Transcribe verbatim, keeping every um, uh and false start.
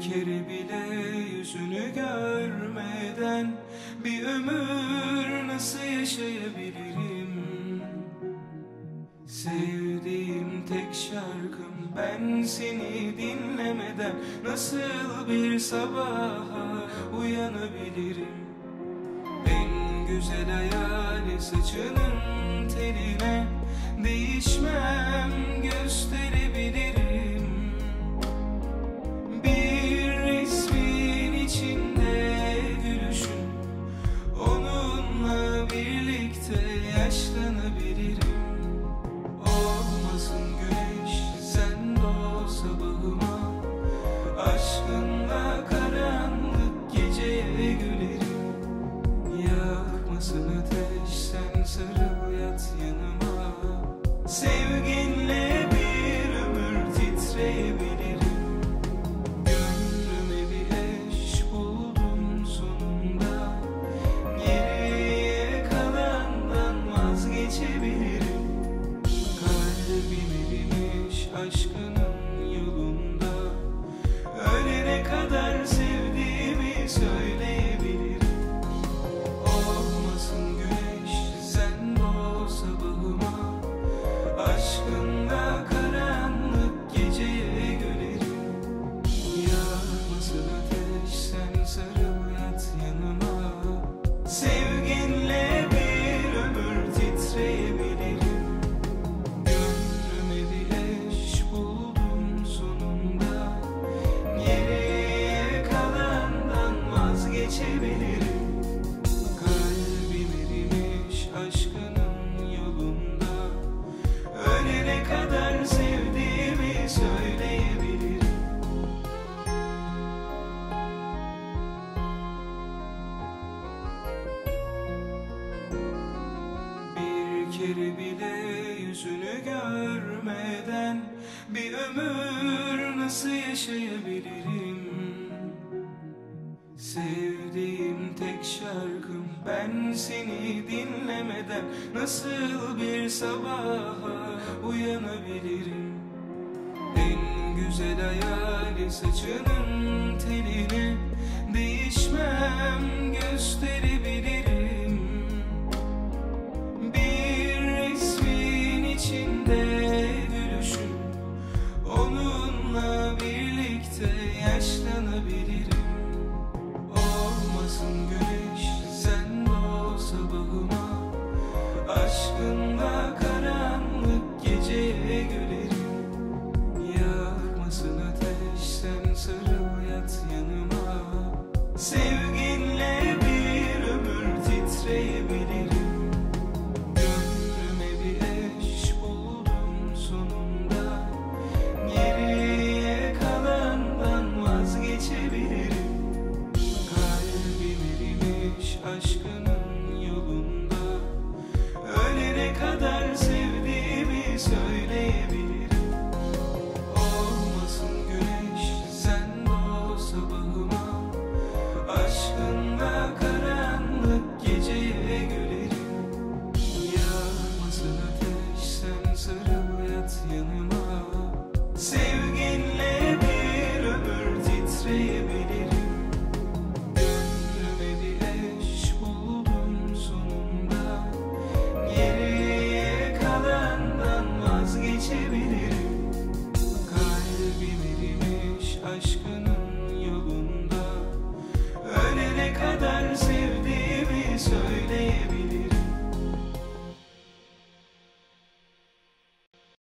kere bile yüzünü görmeden bir ömür nasıl yaşayabilirim? Sevdiğim tek şarkım ben seni dinlemeden nasıl bir sabaha uyanabilirim? En güzel hayali saçının teline değişmem gösterebilirim. Bir resmin içinde gülüşün, onunla birlikte yaşlanabilirim. Olmasın güneş, sen doğ sabahıma, aşkınla karanlık geceye gülerim. Yakmasın ateş, sen sarıl yat yanıma. Sevginle bir ömür titreyebilirim. Gönlüme bir eş buldum sonunda, geriye kalandan vazgeçebilirim. Kalbim erimiş aşkının yolunda, ölene kadar sevdiğimi söyleyebilirim. Olmasın güneş, sen doğ sabahıma, aşkınla karanlık geceye gülerim. Yakmasın ateş, sen sarıl yat yanıma. Sevginle bir ömür titreyebilirim. Gönlüme bir eş buldum sonunda, geriye kalandan vazgeçebilirim. Kalbim erimiş aşkının yolunda, ölene kadar sevdiğimi söyleyebilirim. Bir kere bile yüzünü görmeden bir ömür nasıl yaşayabilirim? Sevdiğim tek şarkım ben seni dinlemeden nasıl bir sabaha uyanabilirim? En güzel hayali saçının teline değişmem gösterebilirim. Bir resmin içinde gülüşün, onunla birlikte yaşlanabilirim. Olmasın güneş, sen doğ sabahıma, aşkınla karanlık geceye gülerim. Yakmasın ateş, sen sarıl yat yanıma. Sevginle bir ömür titreyebilirim. Gönlüme bir eş buldum sonunda, geriye kalandan vazgeçebilirim. Kalbim erimiş aşkının yolunda, ölene kadar sevdiğimi söyleyebilirim. Olmasın güneş, sen doğ sabahıma, aşkınla karanlık geceye gülerim. Yakmasın ateş, sen sarıl yat yanıma. Sevginle bir ömür titreyebilirim. Gönlüme bir eş buldum sonunda, geriye kalandan vazgeçebilirim. Kalbim erimiş aşkının yolunda, ölene kadar